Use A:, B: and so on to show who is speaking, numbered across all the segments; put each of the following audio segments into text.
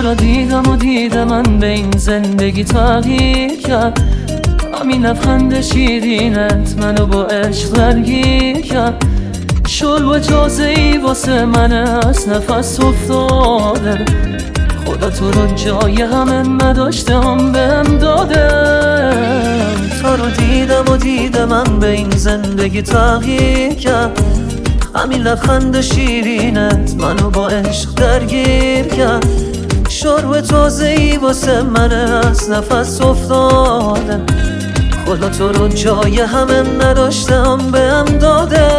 A: رو دیدم و دیدم من به این زندگی تغییر کرد. همین لبخند شیرینت منو با عشق درگیر کرد. شلو تازه‌ای واسه من از نفس افتاده. خدا تو رو جای همه نداشتم بهم داده. تو رو دیدم و دیدم من به این زندگی تغییر کرد. همین لبخند شیرینت منو با عشق درگیر کرد. شروع تازه‌ای واسه من از نفس افتاده. خدا تو رو جای همه نداشتم بهم داده.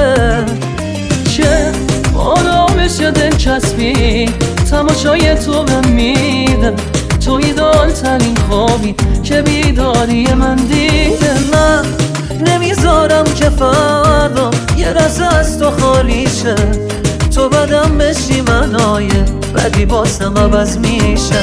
A: چه آرامش دلچسبی تماشای تو بهم میده. تو ایدال ترین خوابی که بیداری من دیده. من نمیذارم که فردا یه لحظه از تو خالی شه. تو بدم بشی منای بدی باسم عوض میشه.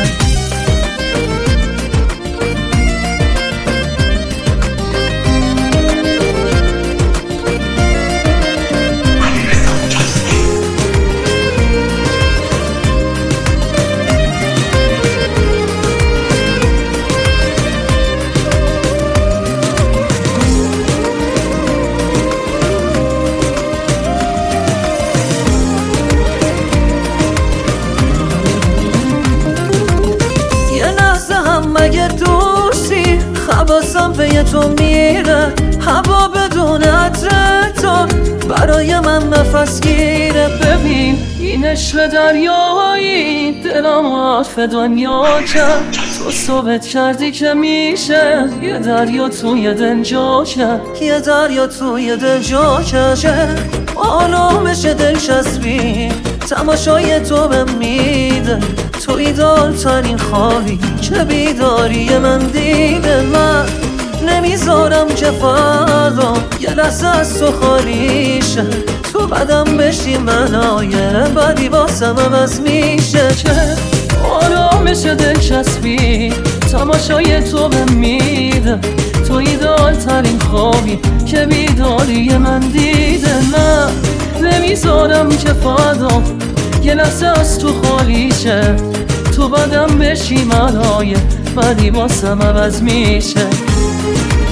A: مگه دوستی حواسم به تو میره. هوا بدون عطر تو برای من نفس گیره. ببین این عشق دریایی دلم عطف دنیا کرد. تو ثابت کردی که میشه یه دریا توی دل جا کرد. یه دریا توی دل جا کرد. آرامش دلچسبی تماشای تو بهم میده. تو ایدال ترین خوابی که بیداری من دیده. من نمیذارم که فردا یه لحظه از تو خالی شه. تو بدم بشی منای بدی باسم عوض میشه. چه آرامش دلچسبی تماشای تو بهم میده. تو ایدال ترین خوابی که بیداری من دیده. من نمیذارم که فردا یه لحظه از تو خالی شه. تو بدم بشی منای بدی باسم عوض میشه.